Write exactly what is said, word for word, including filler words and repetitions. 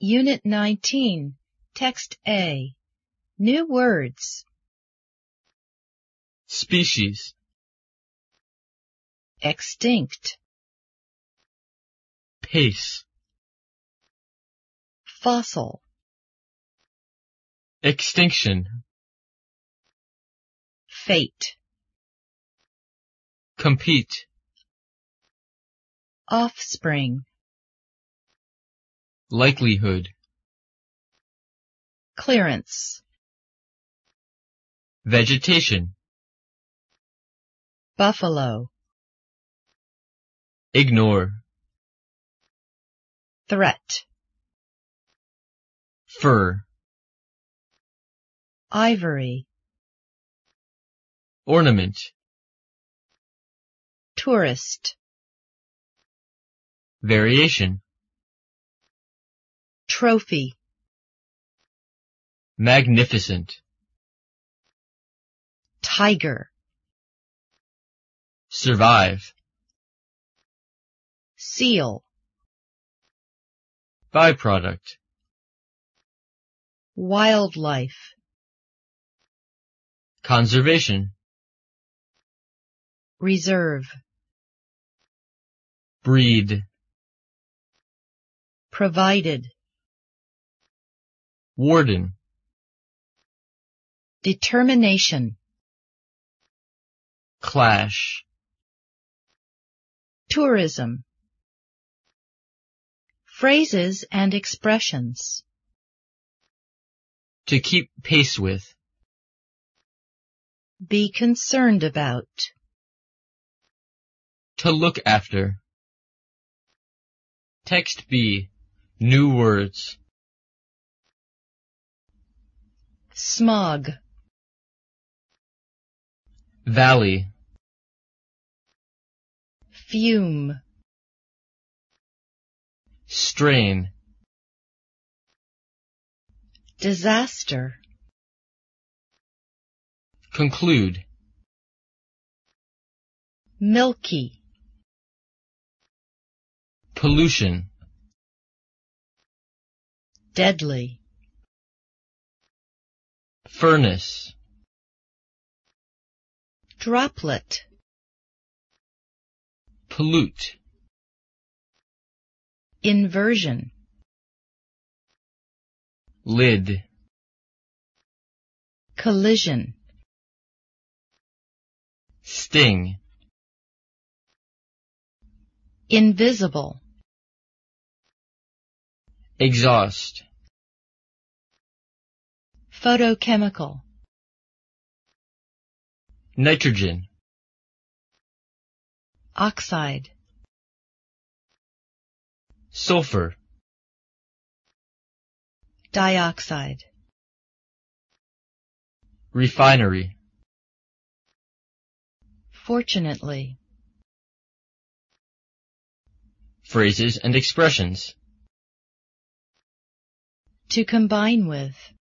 Unit nineteen, Text A. New words. Species. Extinct. Pace. Fossil. Extinction. Fate. Compete. Offspring. Likelihood. Clearance. Vegetation. Buffalo. Ignore. Threat. Fur. Ivory. Ornament. Tourist. Variation. Trophy. Magnificent. Tiger. Survive. Seal. Byproduct. Wildlife. Conservation. Reserve. Breed. Provided. Warden. Determination. Clash. Tourism. Phrases and expressions. To keep pace with. Be concerned about. To look after. Text B. New words. Smog. Valley. Fume. Strain. Disaster. Conclude. Milky. Pollution. Deadly. Furnace. Droplet. Pollute. Inversion. Lid. Collision. Sting. Invisible. Exhaust. Photochemical. Nitrogen. Oxide. Sulfur. Dioxide. Refinery. Fortunately. Phrases and expressions. To combine with.